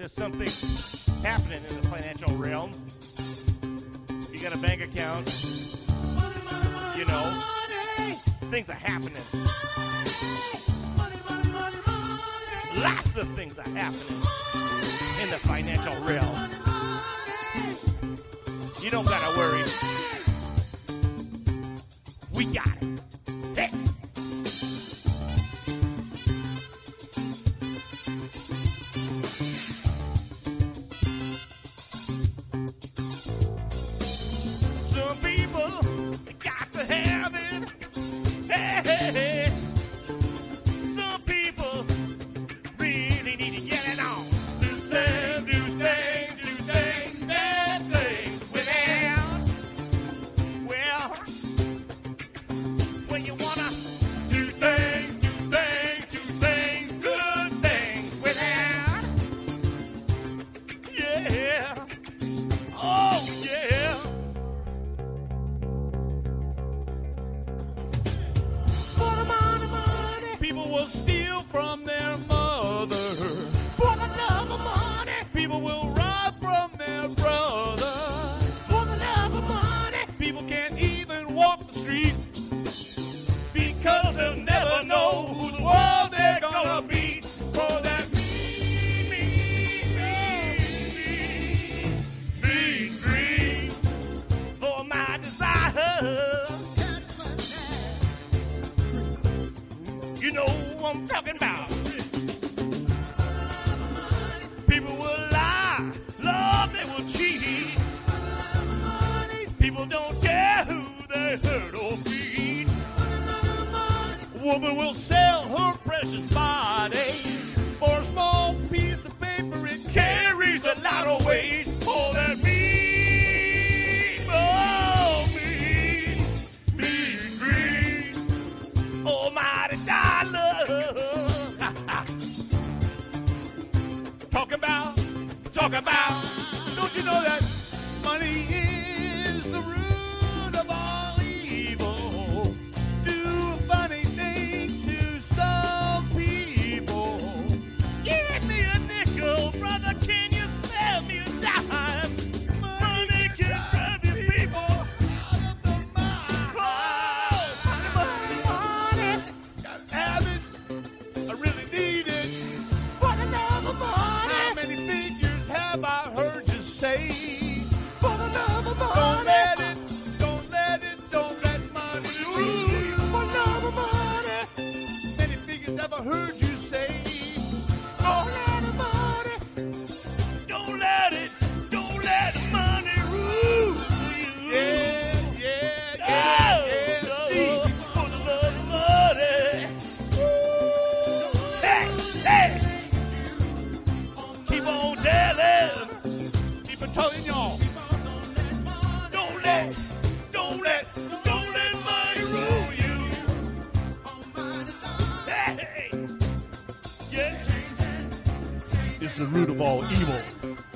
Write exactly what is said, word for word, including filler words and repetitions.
There's something happening in the financial realm. You got a bank account, you know, things are happening. Lots of things are happening in the financial realm. You don't gotta worry. We got it. Hey. Some people got to have it. Hey, hey, hey. Some people really need to get it on. Do things, do things, do things, bad things without. Well, when you wanna do things, do things, do things, good things without. Yeah. Oh, yeah. For the money, money, people will steal from their mother. For the love of money, people will rob from their brother. For the love of money, people can't even walk the street because they'll never know whose wall they're gonna beat. For that mean, mean, mean, mean greed for my desire. You know who I'm talking about. People will lie, love, they will cheat. People don't care who they hurt or feed. A woman will sell her precious body for a small piece of paper. It carries a lot of weight. For that mean, oh, mean, mean greed, almighty dollar. Talking about, talking about, don't you know that money is the root of all evil? Do funny things to some people. Give me a nickel, brother, can you spare me a dime? Money can grab you people out of the mind. Oh, money, money, gotta have it, I really need it. For the love of money. How many figures have I heard you say? For the love of money. Don't let it, don't let it, don't let money rule you. For the love of money. Many figures have I heard you say? Don't let the money. Don't let it, don't let the money rule you. Yeah, yeah, yeah, yeah. See, for the love of money. Hey, hey. Keep on telling, keep on telling y'all. Don't let, don't let, don't let money rule you. Hey, yeah. It's the root of all evil.